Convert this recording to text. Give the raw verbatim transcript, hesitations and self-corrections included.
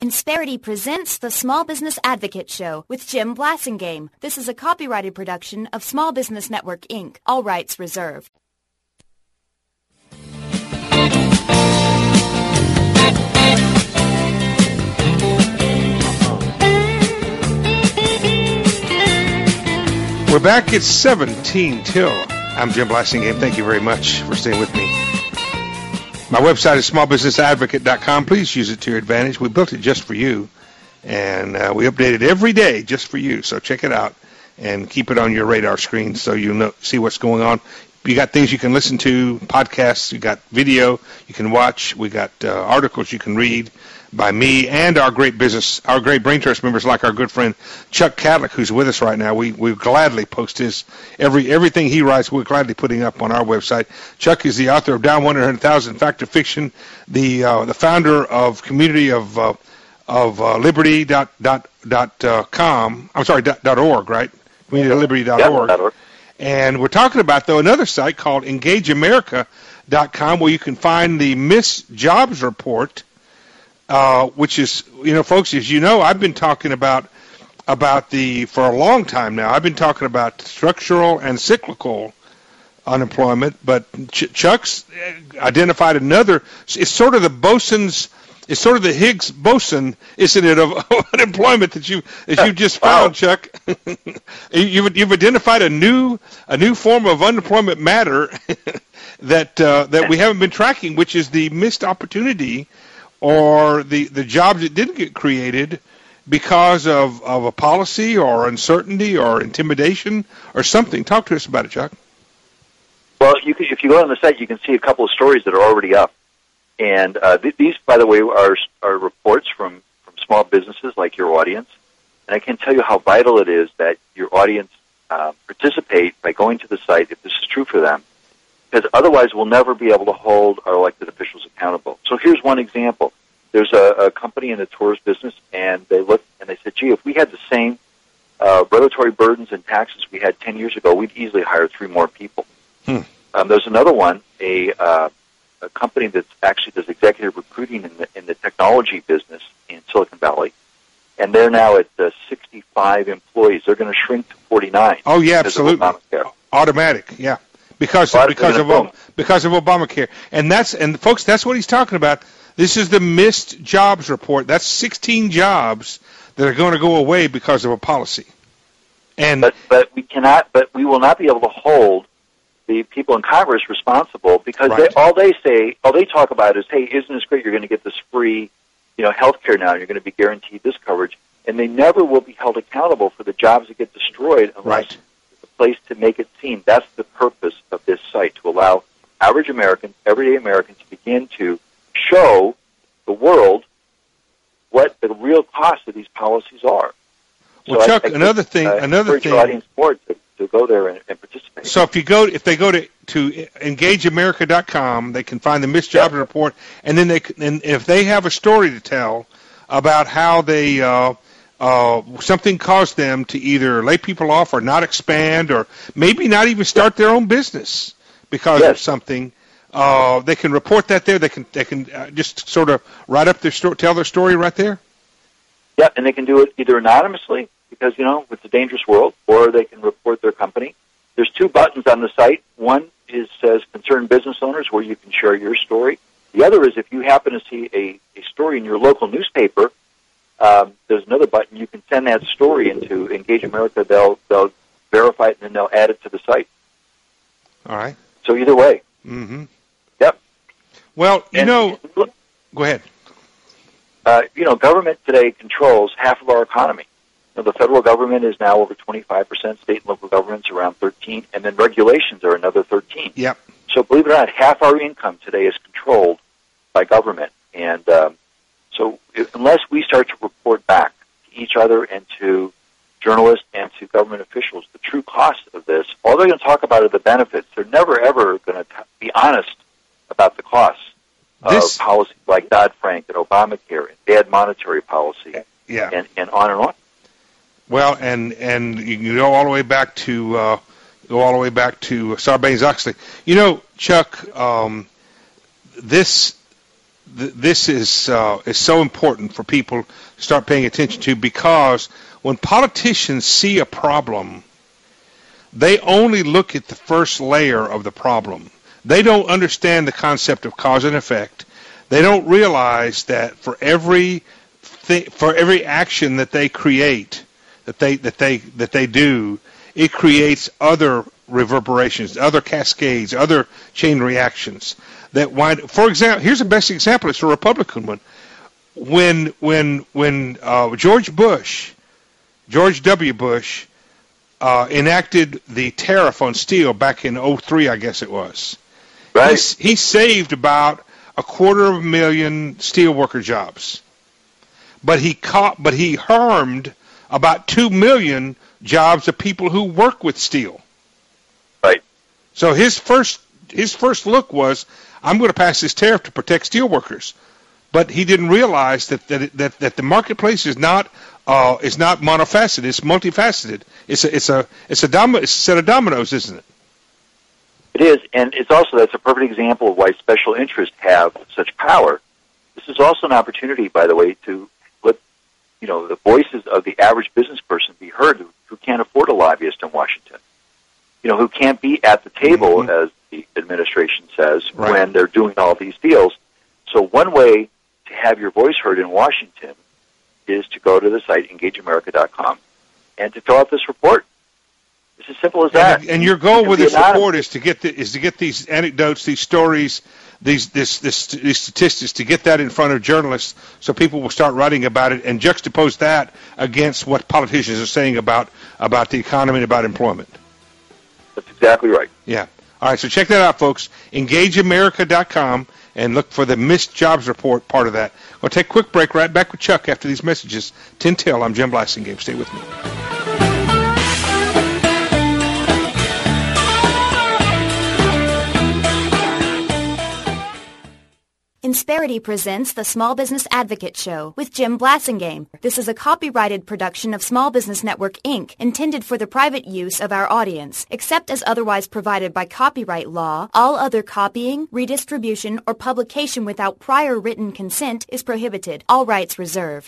Insperity presents the Small Business Advocate Show with Jim Blasingame. This is a copyrighted production of Small Business Network, Incorporated. All rights reserved. We're back at seventeen till. I'm Jim Blasingame. Thank you very much for staying with me. My website is small business advocate dot com. Please use it to your advantage. We built it just for you, and uh, we update it every day just for you. So check it out and keep it on your radar screen so you know see what's going on. You got things you can listen to, podcasts. You got video you can watch. We got uh, articles you can read by me and our great business, our great Brain Trust members, like our good friend Chuck Cadlick, who's with us right now. We we gladly post his every everything he writes. We're gladly putting up on our website. Chuck is the author of Down one hundred thousand Fact or Fiction, the uh, the founder of Community of uh, of uh, Liberty dot dot dot uh, com. I'm sorry, dot, dot org, right? Community of Liberty dot org. Yep, and we're talking about though another site called Engage America dot com, where you can find the Missed Jobs Report. Uh, which is, you know, folks, as you know, I've been talking about about the, for a long time now, I've been talking about structural and cyclical unemployment, but Ch- Chuck's identified another, it's sort of the bosun's, it's sort of the Higgs boson, isn't it, of unemployment that you, as you just found, wow. Chuck. you've, you've identified a new, a new form of unemployment matter that uh, that we haven't been tracking, which is the missed opportunity or the, the jobs that didn't get created because of, of a policy or uncertainty or intimidation or something. Talk to us about it, Chuck. Well, you can, if you go on the site, you can see a couple of stories that are already up. And uh, th- these, by the way, are, are reports from, from small businesses like your audience. And I can tell you how vital it is that your audience uh, participate by going to the site if this is true for them. Because otherwise we'll never be able to hold our elected officials accountable. So here's one example. There's a, a company in the tourist business, and they looked and they said, gee, if we had the same uh, regulatory burdens and taxes we had ten years ago, we'd easily hire three more people. Hmm. Um, there's another one, a, uh, a company that actually does executive recruiting in the, in the technology business in Silicon Valley, and they're now at uh, sixty-five employees. They're going to shrink to forty-nine. Oh, yeah, absolutely. Automatic, yeah. Because of, because of Ob- because of Obamacare, and that's and folks, that's what he's talking about. This is the missed jobs report. That's sixteen jobs that are going to go away because of a policy. And but but we cannot. But we will not be able to hold the people in Congress responsible because right. they, all they say, all they talk about is, hey, isn't this great? You're going to get this free, you know, health care now. And you're going to be guaranteed this coverage, and they never will be held accountable for the jobs that get destroyed unless. Right. Place to make it seen. That's the purpose of this site, to allow average Americans, everyday Americans, to begin to show the world what the real cost of these policies are. Well, so Chuck, I, I another think, thing, uh, another thing. Your audience board to, to go there and, and participate. So if you go, if they go to to engage america dot com, they can find the missed jobs yep. report, and then they and if they have a story to tell about how they. Uh, Uh, something caused them to either lay people off or not expand or maybe not even start their own business because yes. of something. Uh, they can report that there. They can they can uh, just sort of write up their story, tell their story right there. Yeah, and they can do it either anonymously because, you know, it's a dangerous world, or they can report their company. There's two buttons on the site. One is says concerned business owners, where you can share your story. The other is if you happen to see a, a story in your local newspaper, Um, there's another button. You can send that story into Engage America. They'll they'll verify it, and then they'll add it to the site. All right. So either way. Mm-hmm. Yep. Well, you and, know, go ahead. Uh, you know, government today controls half of our economy. You know, the federal government is now over twenty-five percent, state and local governments around thirteen, and then regulations are another thirteen. Yep. So believe it or not, half our income today is controlled by government. And um, so if, unless we start to report back to each other and to journalists and to government officials the true cost of this, all they're going to talk about are the benefits. They're never, ever going to be honest about the costs this, of policies like Dodd-Frank and Obamacare and bad monetary policy yeah. and, and on and on. Well, and, and you can go all the way back to uh, go all the way back to Sarbanes-Oxley. You know, Chuck, um, this th- this is uh, is so important for people to start paying attention to, because when politicians see a problem, they only look at the first layer of the problem. They don't understand the concept of cause and effect. They don't realize that for every th- for every action that they create, that they that they that they do, it creates other reverberations, other cascades, other chain reactions that wind. For example, here's the best example. It's a Republican one. When when when uh, George Bush, George W. Bush, uh, enacted the tariff on steel back in oh three, I guess it was. Right. He, he saved about a quarter of a million steelworker jobs, but he caught, but he harmed about two million jobs of people who work with steel. Right. So his first his first look was, I'm going to pass this tariff to protect steelworkers, but he didn't realize that that it, that, that the marketplace is not uh, is not monofaceted. It's multifaceted. It's a it's a it's a dom- it's a set of dominoes, isn't it? It is, and it's also, that's a perfect example of why special interests have such power. This is also an opportunity, by the way, to let, you know, the voices of the average business person be heard who, who can't afford a lobbyist in Washington. You know, who can't be at the table, mm-hmm. as the administration says, right. when they're doing all these deals. So one way to have your voice heard in Washington is to go to the site, engage america dot com, and to fill out this report. It's as simple as that. And, and your goal with this report is to get the, is to get these anecdotes, these stories, these this, this these statistics, to get that in front of journalists, so people will start writing about it, and juxtapose that against what politicians are saying about about the economy and about employment. That's exactly right. Yeah. All right. So check that out, folks. engage america dot com, and look for the missed jobs report part of that. We'll take a quick break. Right back with Chuck after these messages. ten till. I'm Jim Blasingame. Stay with me. Insperity presents the Small Business Advocate Show with Jim Blasingame. This is a copyrighted production of Small Business Network, Incorporated, intended for the private use of our audience. Except as otherwise provided by copyright law, all other copying, redistribution, or publication without prior written consent is prohibited. All rights reserved.